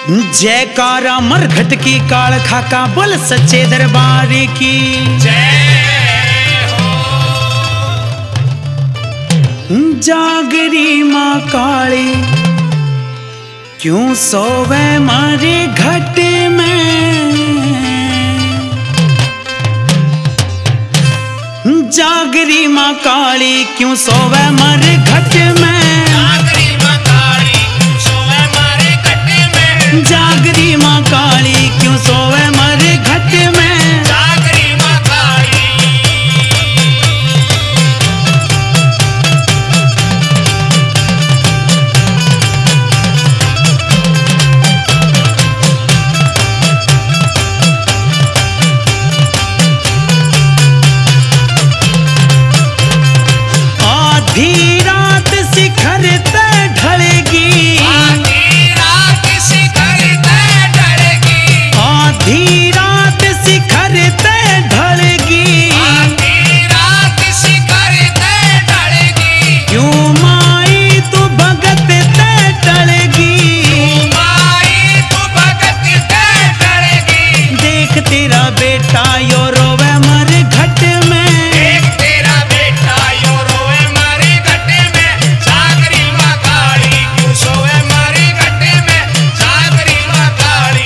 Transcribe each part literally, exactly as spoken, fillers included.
जयकारा मरघट की काल खाका बोल सच्चे दरबार की जय हो। जागरी माँ काली क्यों सोवे मारे घट में, जागरी माँ काली क्यों सोवे मारे घट में, जागरी माँ काली क्यों सोवे मारे घट में, जागरी माँ काली क्यों सोवे मारे घट में, जागरी माँ काली। आधी रात शिखर ते ढलेगी, आधी रात शिखर ते ढलेगी, आधी रात शिखर ते ढलेगी, आधी रात शिखर ते ढलेगी, क्यों माई तू भगत ते टलेगी, माई तू भगत ते ढलेगी। देख तेरा बेटा यो रोवे मर घट में, एक तेरा बेटा यो रोए मारे घट में, जागरी माँ काली क्यों सोए मारे घट में, जागरी माँ काली।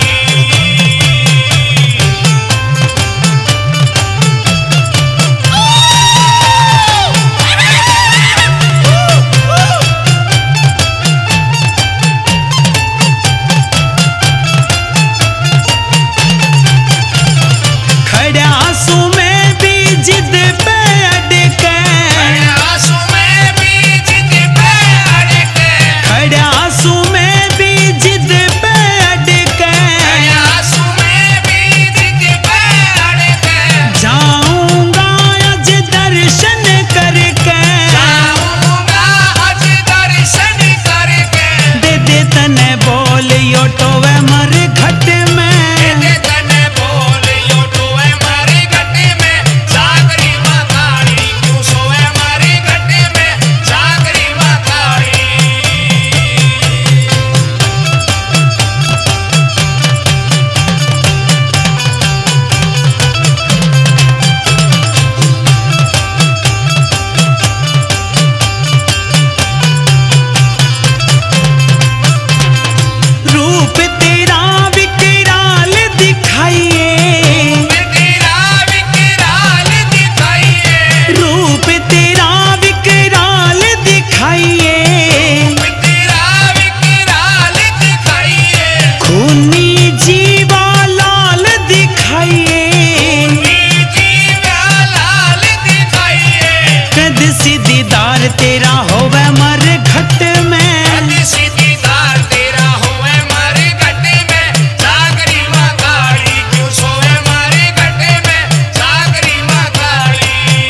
खड़ा आंसू में भी जिद पे अटके, आंसू में भी जिद पे अड़के, खड़ा आंसू में भी जिद पे अटके, आंसू में भी जिद पे अड़के, जाऊंगा आज दर्शन करके, जाऊंगा आज दर्शन करके, दे दे तने बोल यो टोवे मर घट में, दे तने बोल यो टोए मारे घट में, जागरी माँ काली क्यों सोए मारे घट में, जागरी माँ काली। रूप तेरा विकराल दिखाइए, तेरा विकराल दिखाइए, रूप तेरा विकराल दिखाइए, तेरा विकराल दिखाइए, खूनी जीवा लाल दिखाइए, जीवा लाल दिखाइए, कद सीधीदार तेरा होवे मर घट में, कद सीधीदार तेरा होए मारे घट में, जागरी माँ काली क्यों सोए मारे घट में, जागरी माँ काली।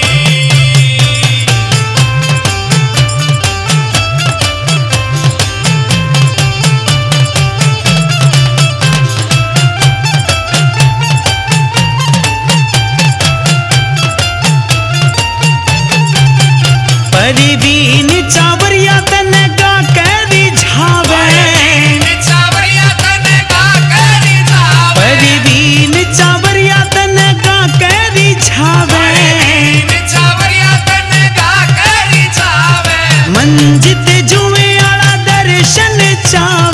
परवीन चावरिया तने गा के रिझावे, चावरिया तने गा करी जावे, परवीन चावरिया तने गा के रिझावे, चावरिया तने गा करी जावे, मंजित जुए आला दर्शन चा